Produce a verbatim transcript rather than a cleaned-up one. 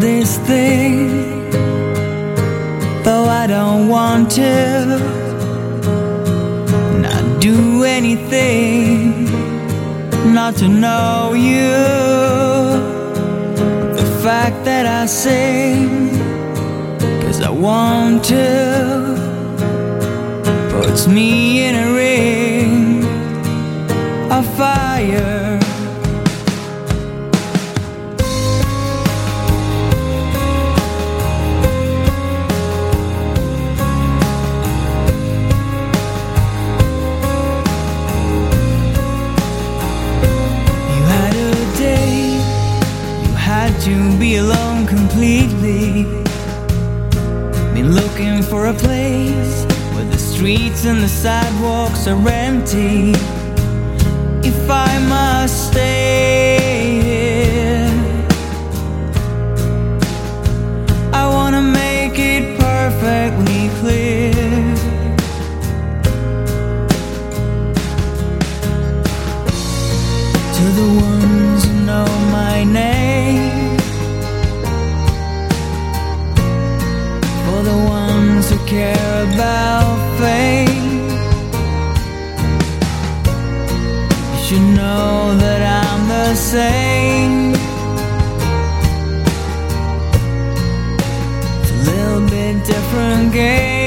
this thing, though I don't want to. Not do anything not to know you. The fact that I sing 'cause I want to puts me in a ring of fire. To be alone completely, been looking for a place where the streets and the sidewalks are empty. If I must stay here, I wanna make it perfectly clear. To the ones who know my name, the ones who care about fame, you should know that I'm the same. It's a little bit different game.